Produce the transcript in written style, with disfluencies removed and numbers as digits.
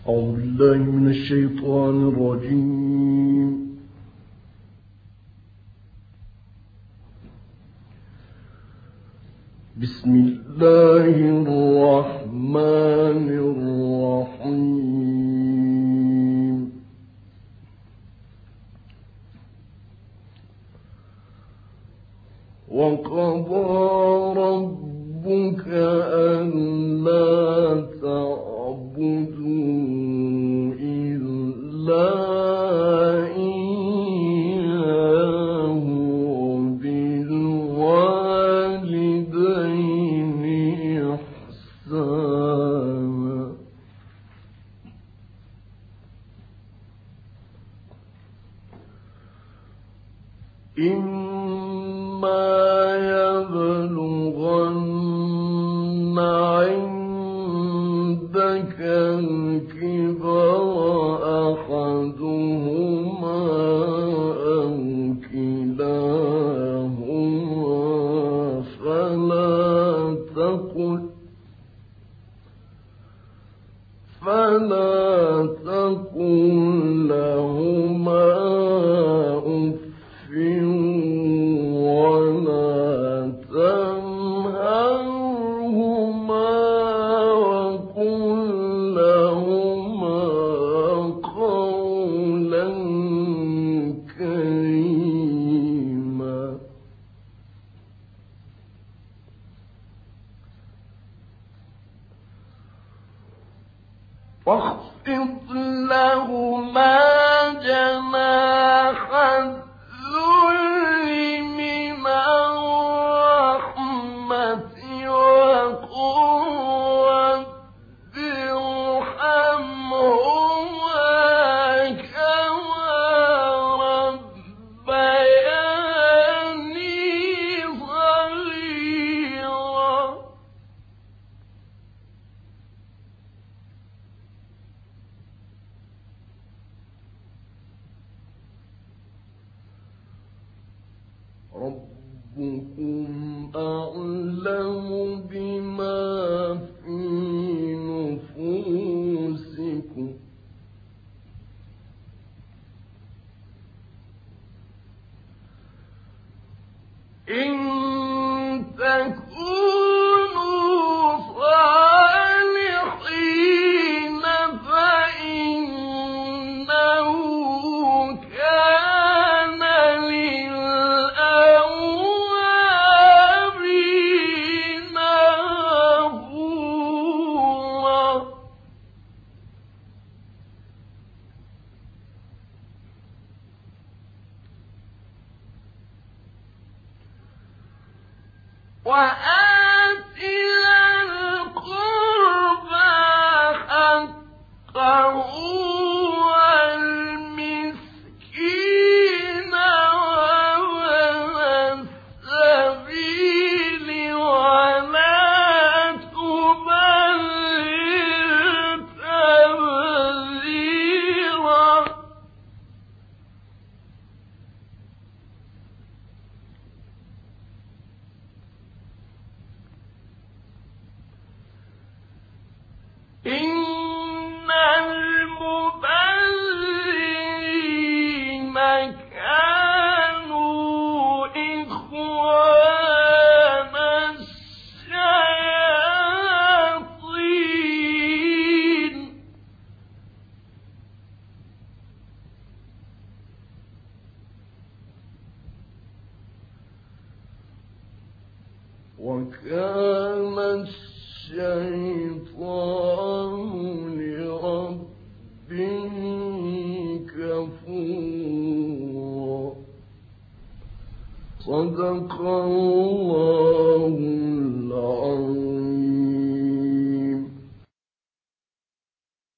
أعوذ بالله من الشيطان الرجيم. بسم الله الرحمن الرحيم. وقضى ربك ألا تعبدوا إلا إياه وبالوالدين إحسانا. إما يبلغن عندك الكبر أحدهما أو كلاهما فلا تقل لهما أف ولا تنهرهما وقل لهما قولا كريما. واخفض لهما جناح الذل من الرحمة وقل رب ارحمهما كما ربياني صغيرا. ربكم أعلم بما في نفوسكم إن تكونوا صالحين فإنه كان للأوابين غفورا. وآت ذا القربى حقه والمسكين وابن السبيل ولا تبذر تبذيرا. إن المبذرين كانوا إخوان الشياطين. وكان الشيطان لربه كفورا. صدق الله العظيم.